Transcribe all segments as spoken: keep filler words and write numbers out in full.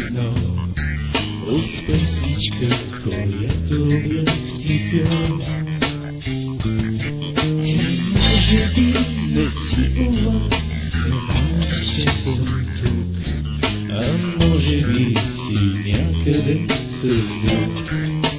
сигнал от песичка, която бях ти пял. Ти може би не си у вас, не знаеш, че съм тук, а може би си някъде съвнят.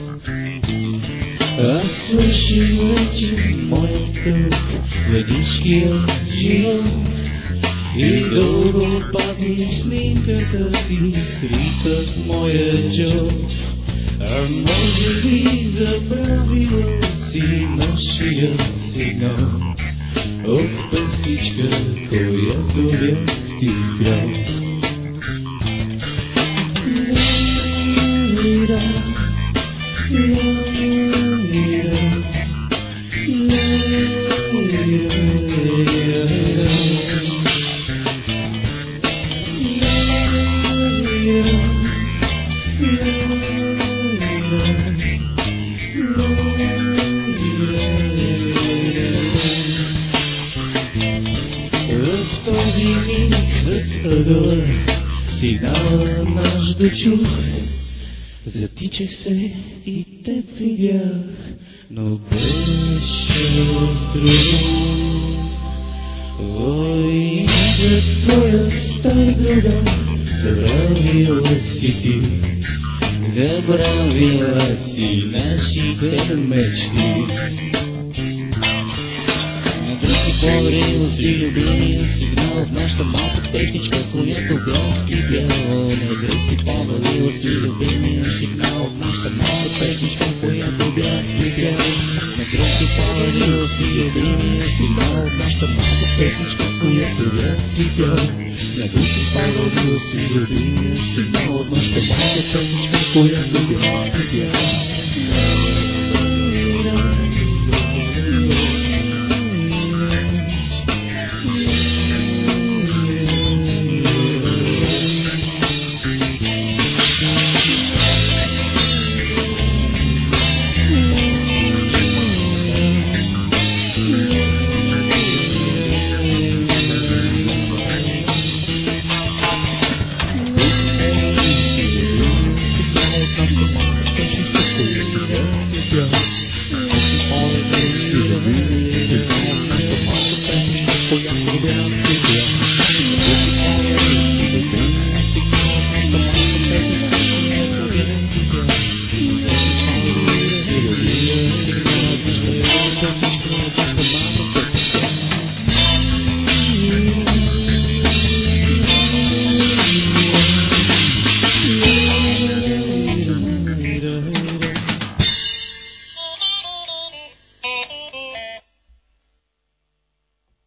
Аз свърших вече моят дълг, младишкия живот, и дълго пазих снимката ти, скрита в моя джоб. А може би забравила си нашия сигнал от песничка, която бях ти пял. В този миг зад ъгъла сигнала наш да чух. Затичах се и теб видях, но беше друг. Ой, за твоя стар друга забравила си ти, забравила си нашите мечти. Говорил си любимия сигнал в нашата малка песничка, която бях ти пял. На гръб ти подарил си любимия сигнал в нашата малка песничка, която бях ти пял. На гръб ти подарил си любимия сигнал в нашата малка песничка, която бях ти пял. На гръб ти подарил си любимия сигнал в нашата малка песничка, която бях ти пял. Yeah.